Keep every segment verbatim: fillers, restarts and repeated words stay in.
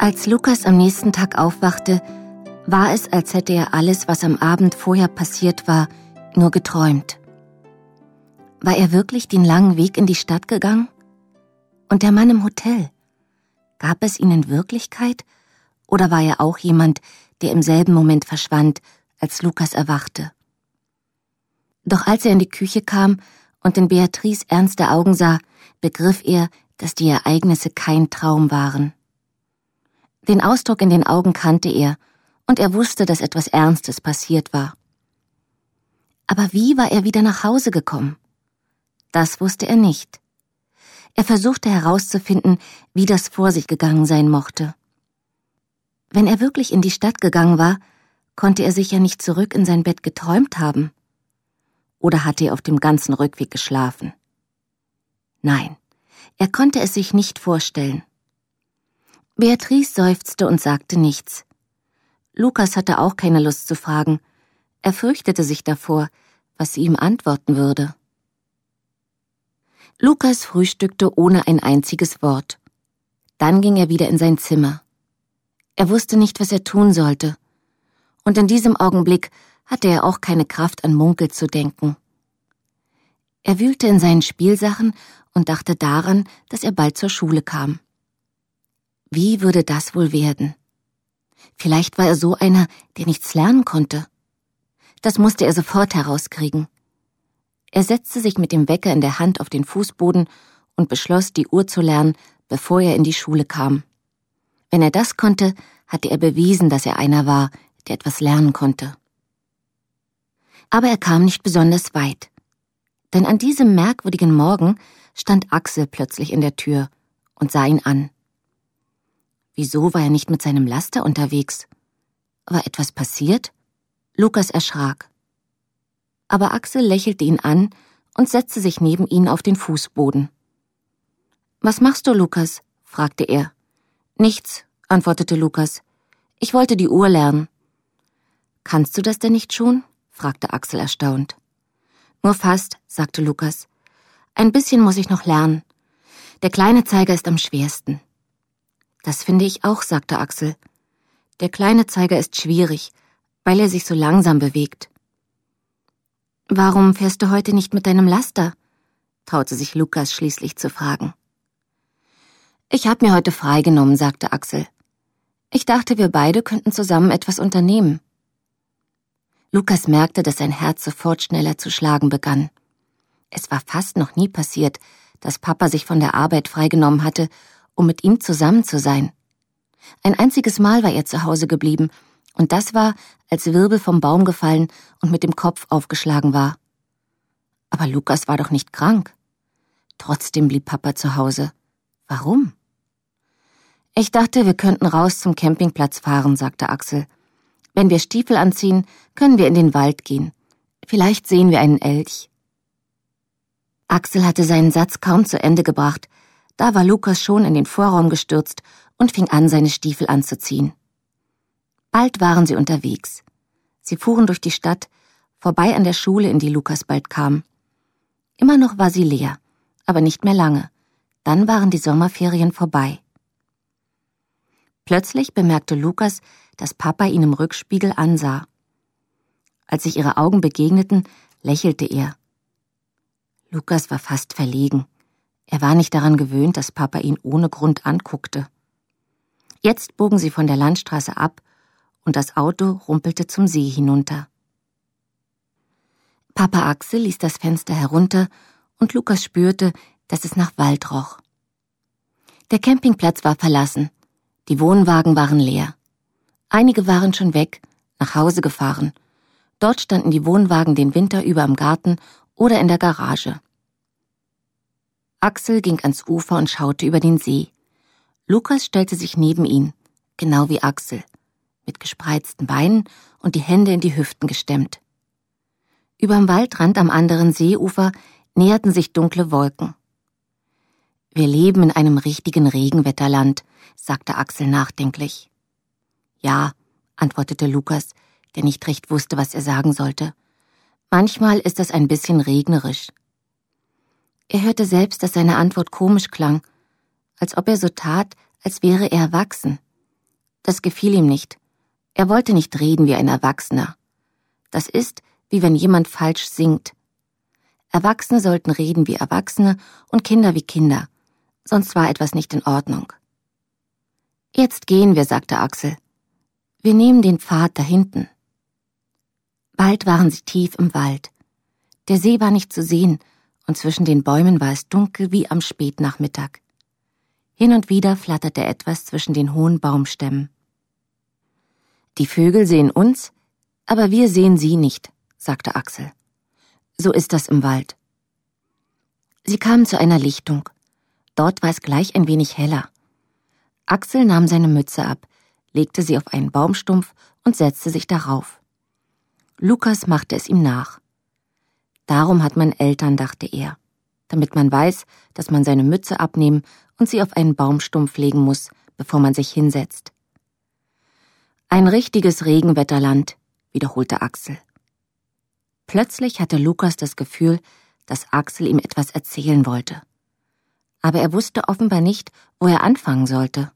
Als Lukas am nächsten Tag aufwachte, war es, als hätte er alles, was am Abend vorher passiert war, nur geträumt. War er wirklich den langen Weg in die Stadt gegangen? Und der Mann im Hotel? Gab es ihn in Wirklichkeit? Oder war er auch jemand, der im selben Moment verschwand, als Lukas erwachte? Doch als er in die Küche kam und in Beatrice ernste Augen sah, begriff er, dass die Ereignisse kein Traum waren. Den Ausdruck in den Augen kannte er, und er wusste, dass etwas Ernstes passiert war. Aber wie war er wieder nach Hause gekommen? Das wusste er nicht. Er versuchte herauszufinden, wie das vor sich gegangen sein mochte. Wenn er wirklich in die Stadt gegangen war, konnte er sicher nicht zurück in sein Bett geträumt haben. Oder hatte er auf dem ganzen Rückweg geschlafen? Nein, er konnte es sich nicht vorstellen. Beatrice seufzte und sagte nichts. Lukas hatte auch keine Lust zu fragen. Er fürchtete sich davor, was sie ihm antworten würde. Lukas frühstückte ohne ein einziges Wort. Dann ging er wieder in sein Zimmer. Er wusste nicht, was er tun sollte. Und in diesem Augenblick hatte er auch keine Kraft, an Munkel zu denken. Er wühlte in seinen Spielsachen und dachte daran, dass er bald zur Schule kam. Wie würde das wohl werden? Vielleicht war er so einer, der nichts lernen konnte. Das musste er sofort herauskriegen. Er setzte sich mit dem Wecker in der Hand auf den Fußboden und beschloss, die Uhr zu lernen, bevor er in die Schule kam. Wenn er das konnte, hatte er bewiesen, dass er einer war, der etwas lernen konnte. Aber er kam nicht besonders weit. Denn an diesem merkwürdigen Morgen stand Axel plötzlich in der Tür und sah ihn an. Wieso war er nicht mit seinem Laster unterwegs? War etwas passiert? Lukas erschrak. Aber Axel lächelte ihn an und setzte sich neben ihn auf den Fußboden. »Was machst du, Lukas?« fragte er. »Nichts«, antwortete Lukas. »Ich wollte die Uhr lernen.« »Kannst du das denn nicht schon?« fragte Axel erstaunt. »Nur fast«, sagte Lukas. »Ein bisschen muss ich noch lernen. Der kleine Zeiger ist am schwersten.« »Das finde ich auch«, sagte Axel. »Der kleine Zeiger ist schwierig, weil er sich so langsam bewegt.« »Warum fährst du heute nicht mit deinem Laster?« traute sich Lukas schließlich zu fragen. »Ich habe mir heute freigenommen«, sagte Axel. »Ich dachte, wir beide könnten zusammen etwas unternehmen.« Lukas merkte, dass sein Herz sofort schneller zu schlagen begann. Es war fast noch nie passiert, dass Papa sich von der Arbeit freigenommen hatte, um mit ihm zusammen zu sein. Ein einziges Mal war er zu Hause geblieben, und das war, als Wirbel vom Baum gefallen und mit dem Kopf aufgeschlagen war. Aber Lukas war doch nicht krank. Trotzdem blieb Papa zu Hause. Warum? »Ich dachte, wir könnten raus zum Campingplatz fahren«, sagte Axel. »Wenn wir Stiefel anziehen, können wir in den Wald gehen. Vielleicht sehen wir einen Elch.« Axel hatte seinen Satz kaum zu Ende gebracht. Da war Lukas schon in den Vorraum gestürzt und fing an, seine Stiefel anzuziehen. Bald waren sie unterwegs. Sie fuhren durch die Stadt, vorbei an der Schule, in die Lukas bald kam. Immer noch war sie leer, aber nicht mehr lange. Dann waren die Sommerferien vorbei. Plötzlich bemerkte Lukas, dass Papa ihn im Rückspiegel ansah. Als sich ihre Augen begegneten, lächelte er. Lukas war fast verlegen. Er war nicht daran gewöhnt, dass Papa ihn ohne Grund anguckte. Jetzt bogen sie von der Landstraße ab und das Auto rumpelte zum See hinunter. Papa Axel ließ das Fenster herunter und Lukas spürte, dass es nach Wald roch. Der Campingplatz war verlassen. Die Wohnwagen waren leer. Einige waren schon weg, nach Hause gefahren. Dort standen die Wohnwagen den Winter über im Garten oder in der Garage. Axel ging ans Ufer und schaute über den See. Lukas stellte sich neben ihn, genau wie Axel, mit gespreizten Beinen und die Hände in die Hüften gestemmt. Überm Waldrand am anderen Seeufer näherten sich dunkle Wolken. »Wir leben in einem richtigen Regenwetterland«, sagte Axel nachdenklich. »Ja«, antwortete Lukas, der nicht recht wusste, was er sagen sollte. »Manchmal ist es ein bisschen regnerisch.« Er hörte selbst, dass seine Antwort komisch klang, als ob er so tat, als wäre er erwachsen. Das gefiel ihm nicht. Er wollte nicht reden wie ein Erwachsener. Das ist, wie wenn jemand falsch singt. Erwachsene sollten reden wie Erwachsene und Kinder wie Kinder, sonst war etwas nicht in Ordnung. »Jetzt gehen wir«, sagte Axel. »Wir nehmen den Pfad da hinten.« Bald waren sie tief im Wald. Der See war nicht zu sehen, und zwischen den Bäumen war es dunkel wie am Spätnachmittag. Hin und wieder flatterte etwas zwischen den hohen Baumstämmen. »Die Vögel sehen uns, aber wir sehen sie nicht«, sagte Axel. »So ist das im Wald.« Sie kamen zu einer Lichtung. Dort war es gleich ein wenig heller. Axel nahm seine Mütze ab, legte sie auf einen Baumstumpf und setzte sich darauf. Lukas machte es ihm nach. Darum hat man Eltern, dachte er, damit man weiß, dass man seine Mütze abnehmen und sie auf einen Baumstumpf legen muss, bevor man sich hinsetzt. »Ein richtiges Regenwetterland«, wiederholte Axel. Plötzlich hatte Lukas das Gefühl, dass Axel ihm etwas erzählen wollte. Aber er wusste offenbar nicht, wo er anfangen sollte.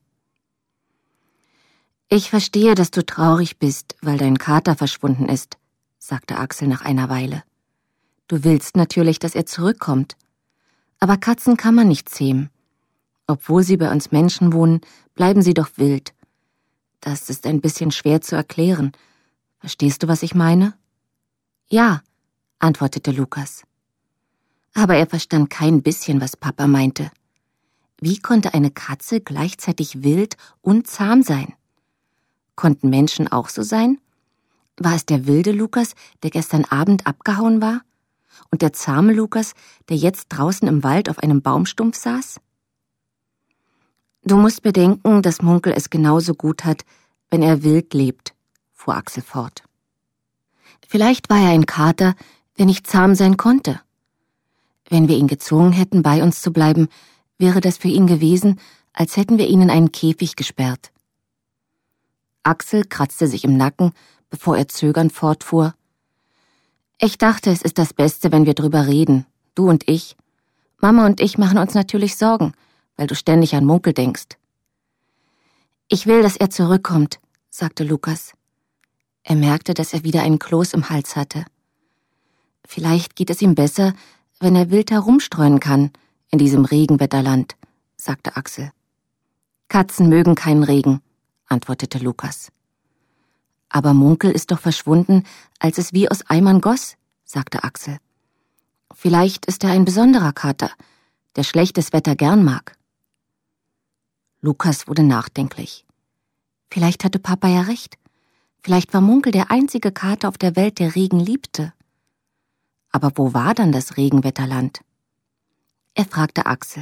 »Ich verstehe, dass du traurig bist, weil dein Kater verschwunden ist«, sagte Axel nach einer Weile. »Du willst natürlich, dass er zurückkommt. Aber Katzen kann man nicht zähmen. Obwohl sie bei uns Menschen wohnen, bleiben sie doch wild. Das ist ein bisschen schwer zu erklären. Verstehst du, was ich meine?« »Ja«, antwortete Lukas. Aber er verstand kein bisschen, was Papa meinte. Wie konnte eine Katze gleichzeitig wild und zahm sein? Konnten Menschen auch so sein? War es der wilde Lukas, der gestern Abend abgehauen war? Und der zahme Lukas, der jetzt draußen im Wald auf einem Baumstumpf saß? »Du musst bedenken, dass Munkel es genauso gut hat, wenn er wild lebt«, fuhr Axel fort. »Vielleicht war er ein Kater, der nicht zahm sein konnte. Wenn wir ihn gezwungen hätten, bei uns zu bleiben, wäre das für ihn gewesen, als hätten wir ihn in einen Käfig gesperrt.« Axel kratzte sich im Nacken, bevor er zögernd fortfuhr. »Ich dachte, es ist das Beste, wenn wir drüber reden, du und ich. Mama und ich machen uns natürlich Sorgen, weil du ständig an Munkel denkst.« »Ich will, dass er zurückkommt«, sagte Lukas. Er merkte, dass er wieder einen Kloß im Hals hatte. »Vielleicht geht es ihm besser, wenn er wild herumstreuen kann, in diesem Regenwetterland«, sagte Axel. »Katzen mögen keinen Regen«, antwortete Lukas. »Aber Munkel ist doch verschwunden, als es wie aus Eimern goss«, sagte Axel. »Vielleicht ist er ein besonderer Kater, der schlechtes Wetter gern mag.« Lukas wurde nachdenklich. Vielleicht hatte Papa ja recht. Vielleicht war Munkel der einzige Kater auf der Welt, der Regen liebte. Aber wo war dann das Regenwetterland? Er fragte Axel.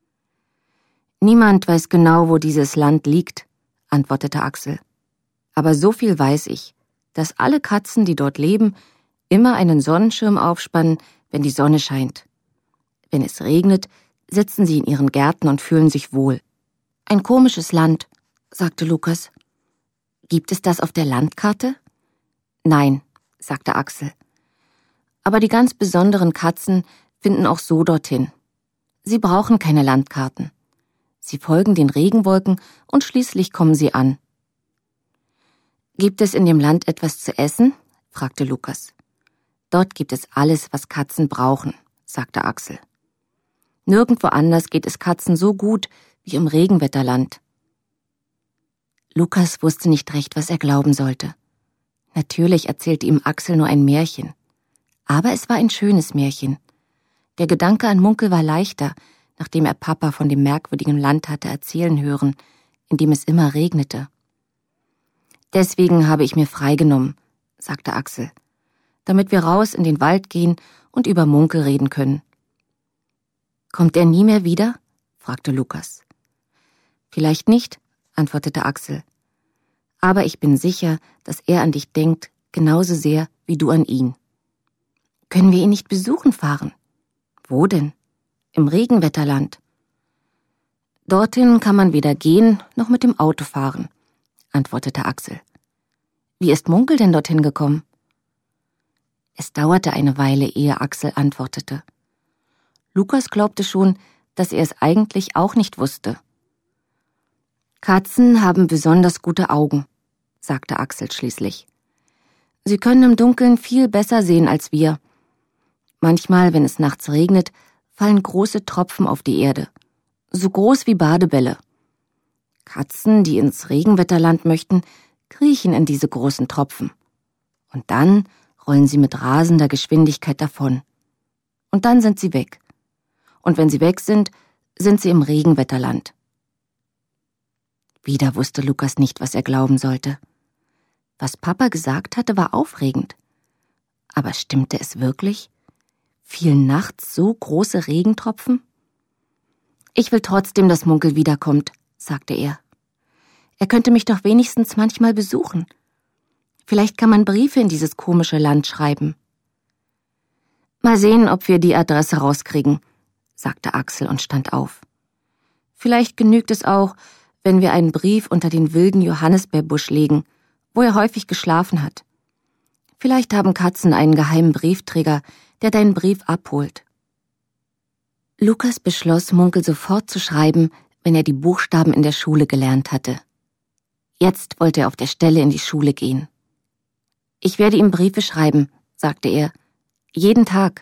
»Niemand weiß genau, wo dieses Land liegt«, antwortete Axel. »Aber so viel weiß ich, dass alle Katzen, die dort leben, immer einen Sonnenschirm aufspannen, wenn die Sonne scheint. Wenn es regnet, sitzen sie in ihren Gärten und fühlen sich wohl.« »Ein komisches Land«, sagte Lukas. »Gibt es das auf der Landkarte?« »Nein«, sagte Axel. »Aber die ganz besonderen Katzen finden auch so dorthin. Sie brauchen keine Landkarten. Sie folgen den Regenwolken und schließlich kommen sie an.« »Gibt es in dem Land etwas zu essen?« fragte Lukas. »Dort gibt es alles, was Katzen brauchen«, sagte Axel. »Nirgendwo anders geht es Katzen so gut wie im Regenwetterland.« Lukas wusste nicht recht, was er glauben sollte. Natürlich erzählte ihm Axel nur ein Märchen. Aber es war ein schönes Märchen. Der Gedanke an Munkel war leichter, nachdem er Papa von dem merkwürdigen Land hatte erzählen hören, in dem es immer regnete. »Deswegen habe ich mir freigenommen«, sagte Axel, »damit wir raus in den Wald gehen und über Munkel reden können.« »Kommt er nie mehr wieder?« fragte Lukas. »Vielleicht nicht«, antwortete Axel. »Aber ich bin sicher, dass er an dich denkt, genauso sehr wie du an ihn.« »Können wir ihn nicht besuchen fahren?« »Wo denn?« »Im Regenwetterland.« »Dorthin kann man weder gehen noch mit dem Auto fahren«, antwortete Axel. »Wie ist Munkel denn dorthin gekommen?« Es dauerte eine Weile, ehe Axel antwortete. Lukas glaubte schon, dass er es eigentlich auch nicht wusste. Katzen haben besonders gute Augen, sagte Axel schließlich. Sie können im Dunkeln viel besser sehen als wir. Manchmal, wenn es nachts regnet, fallen große Tropfen auf die Erde, so groß wie Badebälle. Katzen, die ins Regenwetterland möchten, kriechen in diese großen Tropfen. Und dann rollen sie mit rasender Geschwindigkeit davon. Und dann sind sie weg. Und wenn sie weg sind, sind sie im Regenwetterland. Wieder wusste Lukas nicht, was er glauben sollte. Was Papa gesagt hatte, war aufregend. Aber stimmte es wirklich? Fielen nachts so große Regentropfen? »Ich will trotzdem, dass Munkel wiederkommt«, sagte er. »Er könnte mich doch wenigstens manchmal besuchen. Vielleicht kann man Briefe in dieses komische Land schreiben.« »Mal sehen, ob wir die Adresse rauskriegen«, sagte Axel und stand auf. »Vielleicht genügt es auch, wenn wir einen Brief unter den wilden Johannisbeerbusch legen, wo er häufig geschlafen hat. Vielleicht haben Katzen einen geheimen Briefträger, der deinen Brief abholt.« Lukas beschloss, Munkel sofort zu schreiben, wenn er die Buchstaben in der Schule gelernt hatte. Jetzt wollte er auf der Stelle in die Schule gehen. »Ich werde ihm Briefe schreiben«, sagte er, »jeden Tag.«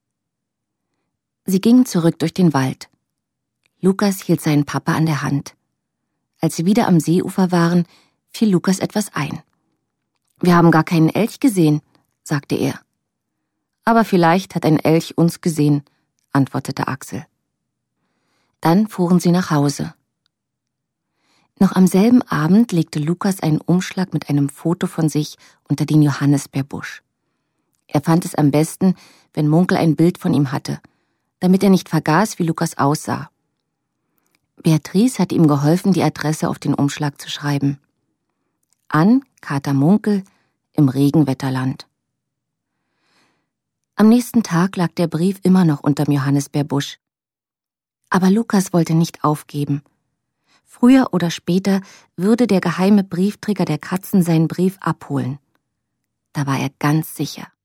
Sie gingen zurück durch den Wald. Lukas hielt seinen Papa an der Hand. Als sie wieder am Seeufer waren, fiel Lukas etwas ein. »Wir haben gar keinen Elch gesehen«, sagte er. »Aber vielleicht hat ein Elch uns gesehen«, antwortete Axel. Dann fuhren sie nach Hause. Noch am selben Abend legte Lukas einen Umschlag mit einem Foto von sich unter den Johannisbeerbusch. Er fand es am besten, wenn Munkel ein Bild von ihm hatte, damit er nicht vergaß, wie Lukas aussah. Beatrice hatte ihm geholfen, die Adresse auf den Umschlag zu schreiben. An Kater Munkel im Regenwetterland. Am nächsten Tag lag der Brief immer noch unterm Johannisbeerbusch. Aber Lukas wollte nicht aufgeben. Früher oder später würde der geheime Briefträger der Katzen seinen Brief abholen. Da war er ganz sicher.